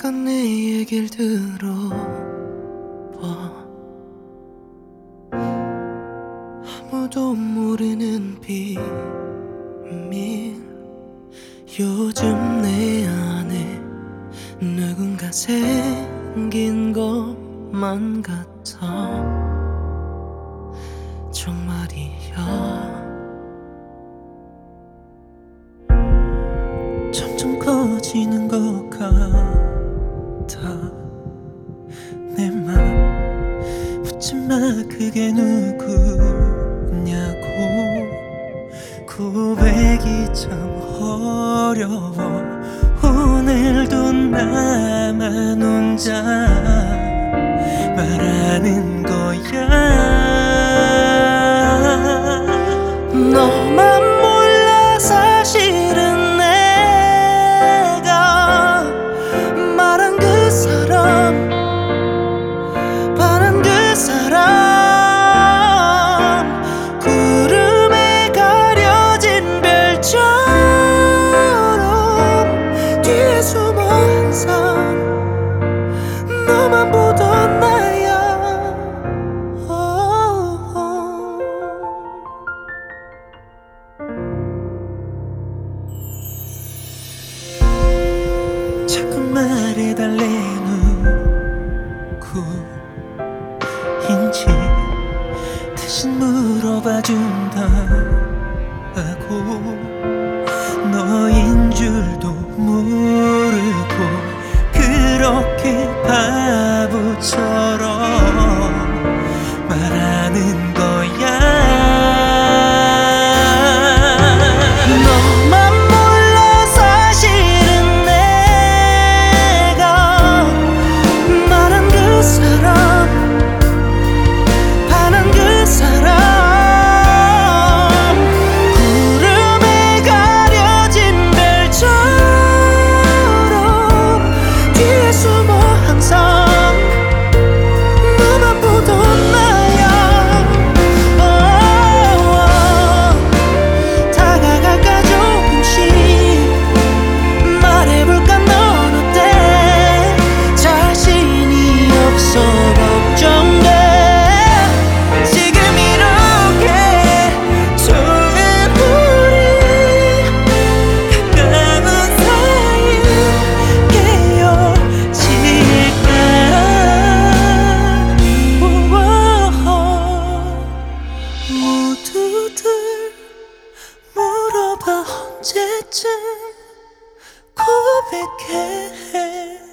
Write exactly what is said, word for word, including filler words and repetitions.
잠깐 내 얘길 들어봐. 아무도 모르는 비밀, 요즘 내 안에 누군가 생긴 것만 같아. 정말이야. 점점 커지는 것 같아. 내 맘 묻지마, 그게 누구냐고. 고백이 참 어려워. 오늘도 나만 혼자 말하는 거야. 너만 몰라. 사실은 내가 말한 그 사람, 바란 그 사람, 구름에 가려진 별처럼 뒤에 숨어 항상 너만 보던 나야. 자꾸 말해달래 누구인지 대신 물어봐준다고. 너인 줄도 모르고 그렇게 바보처럼 말하는 거야. 너만 몰라. 사실은 내가 말한 그 사람, 반한 그 사람, 구름에 가려진 별처럼 뒤에 숨어 항상 너만 보던 나야. 다가갈까 조금씩. 말해볼까 넌 어때. 자신이 없어 걱정돼. 지금 이렇게 좋은 우리 가까운 사이 깨어질까. 모두들 물어봐 언제쯤 고백해.